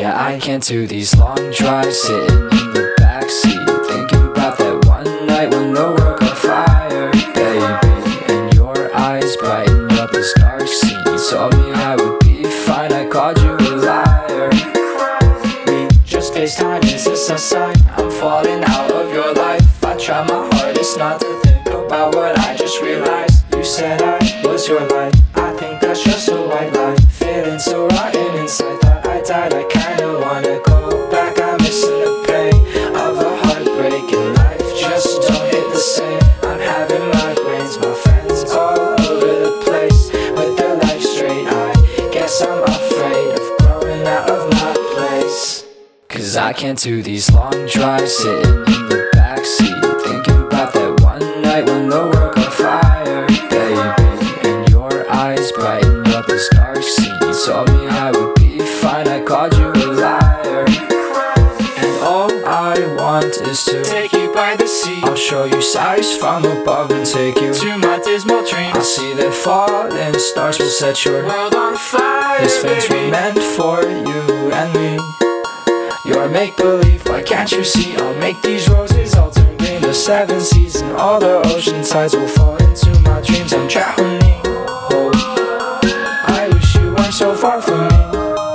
Yeah, I can't do these long drives sitting in the backseat, thinking about that one night when the world got fire, baby. And your eyes brightened up this dark scene. You told me I would be fine, I called you a liar. We just FaceTime, is this a sign? I'm falling out of your life. I try my hardest not to think about what I just realized. You said I was your life, I think that's just a white lie. Feeling so rotten inside, thought I died. I kinda wanna go back, I'm missing the pain of a heartbreak, and life just don't hit the same. I'm having migraines, my friends all over the place with their life straight. I guess I'm afraid of growing out of my place, 'cause I can't do these long drives sitting in the backseat, thinking about that one night when the world got fire, baby. And your eyes brightened up this dark scene. You told me I would be fine, I called you a liar. And all I want is to take you by the sea. I'll show you sights from above and take you to my dismal dreams. I'll see that falling stars will set your world on fire. These things were meant for you and me. You're make-believe, why can't you see? I'll make these roses all turn green. The seven seas and all the ocean tides will fall into my dreams. I'm drowning. Oh, I wish you weren't so far from me.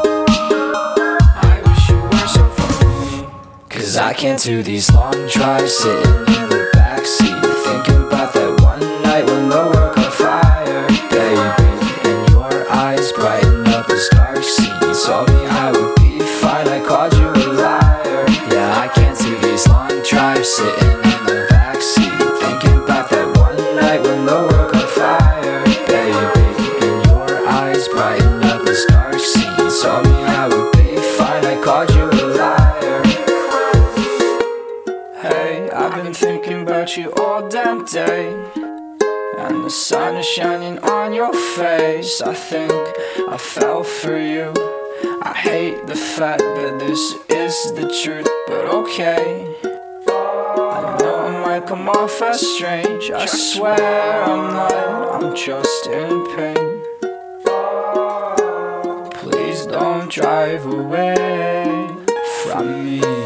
I wish you weren't so far from me. 'Cause I can't do these long drives sitting in the backseat, thinking about that one night when the world got fire, baby. And your eyes brightened up this dark scene. You told me I would be fine, I called you a liar. Yeah, I can't do these long drives sitting in the backseat, thinking about that one night when the world got fire, baby. And your eyes brightened up this dark scene. You told me I would be fine, I called you a liar. Hey, I've been thinking about you all damn day, and the sun is shining on your face. I think I fell for you. I hate the fact that this is the truth, but okay. I know I might come off as strange, I swear I'm not, I'm just in pain. Please don't drive away from me.